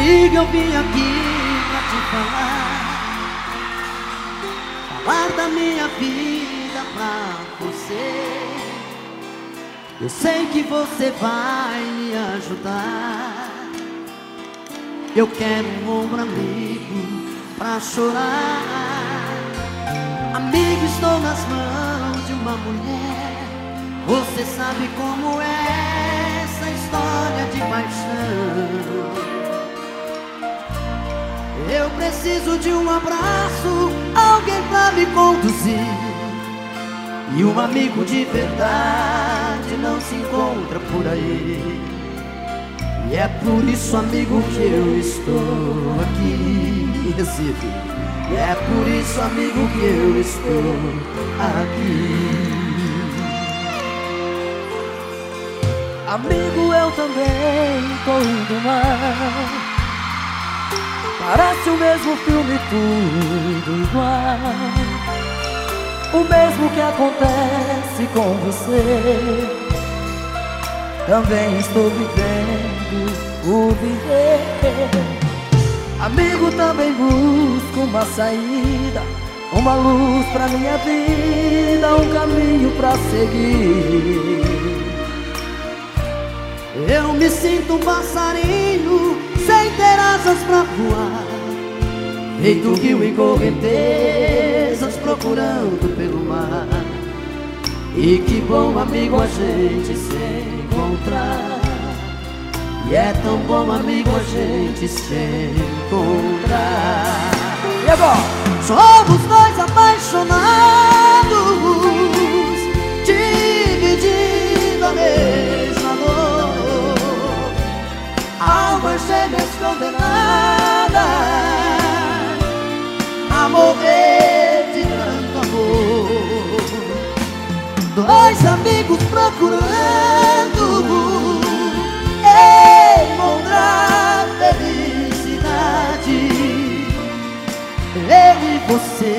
amigo, eu vim aqui pra te falar da minha vida pra você. Eu sei que você vai me ajudar. Eu quero um ombro amigo pra chorar. Amigo, estou nas mãos de uma mulher. Você sabe como é essa história de paixão. Eu preciso de um abraço, alguém pra me conduzir. E um amigo de verdade não se encontra por aí. E é por isso, amigo, que eu estou aqui em Recife. E é por isso, amigo, que eu estou aqui. Amigo, eu também tô indo mal. Parece o mesmo filme, tudo igual. O mesmo que acontece com você. Também estou vivendo o viver. Amigo, também busco uma saída, uma luz pra minha vida, um caminho pra seguir. Eu me sinto um passarinho sem ter asas pra voar, feito rio em correntezas procurando pelo mar. E que bom, amigo, a gente se encontrar. E é tão bom, amigo, a gente se encontrar. E agora? Somos dois apaixonados, dividindo a mesma dor, almas gêmeas condenadas a morrer de tanto amor. Dois amigos procurando encontrar felicidade. Eu e você,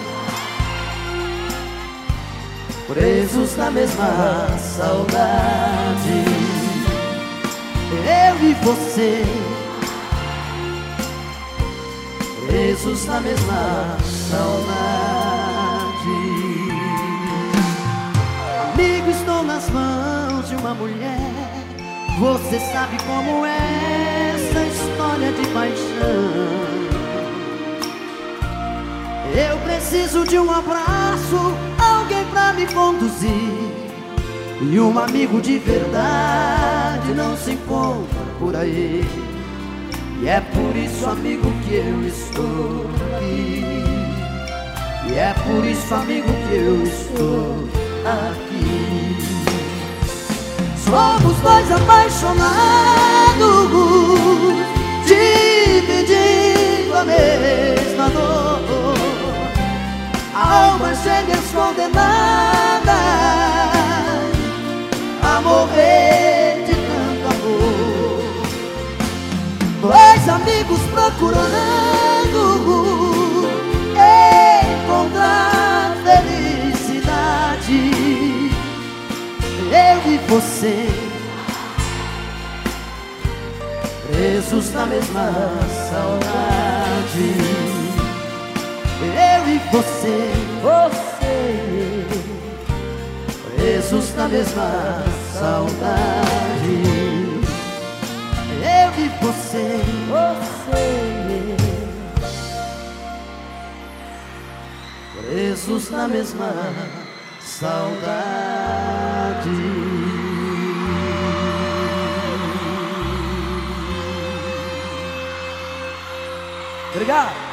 presos na mesma saudade. Eu e você, presos na mesma saudade. Amigo, estou nas mãos de uma mulher. Você sabe como é essa história de paixão. Eu preciso de um abraço, alguém pra me conduzir. E um amigo de verdade não se encontra por aí. E é por isso, amigo, que eu estou aqui. E é por isso, amigo, que eu estou aqui. Somos dois apaixonados, dividindo a mesma dor, almas gêmeas condenadas a morrer de tanto amor. Dois amigos procurando encontrar felicidade. Eu e você, presos na mesma saudade. Eu e você, presos na mesma saudade. Eu e você, presos na mesma saudade. Obrigado.